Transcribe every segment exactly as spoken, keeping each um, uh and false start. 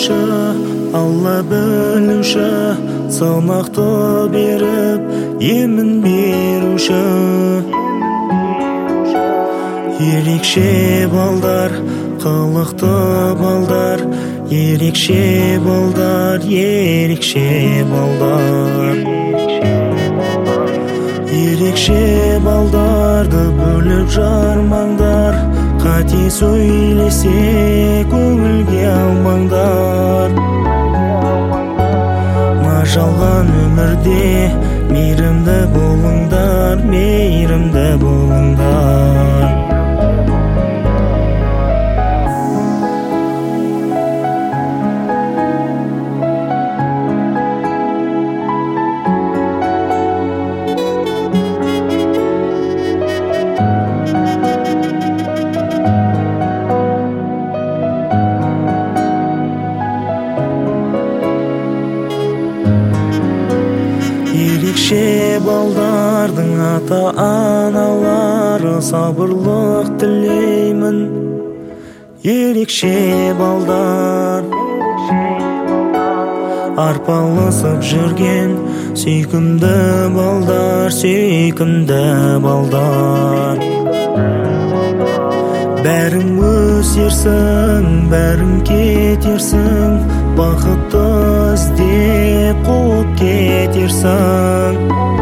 беруші, Алла білуші, салмақты беріп, емін беруші. Ерекше балдар, қылықты балдар, ерекше балдар, ерекше балдар. Ерекше балдарды бөліп жармаңдар, қате сөйлесе көңілге алмаңдар. Мажалған өмірде мейірімді болыңдар, мейірімді болыңдар. Ерекше балдардың ата-аналары сабырлық тілеймін. Ерекше балдар, арпалысып жүрген сүйкімді балдар, сүйкімді балдар. Бәрің өсерсің, бәрің кетерсің, бақытты іздеп қуып кетерсің.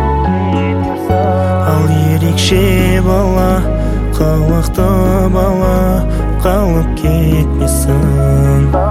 Ал ерекше бала, қылықты бала, қалып кетмесің.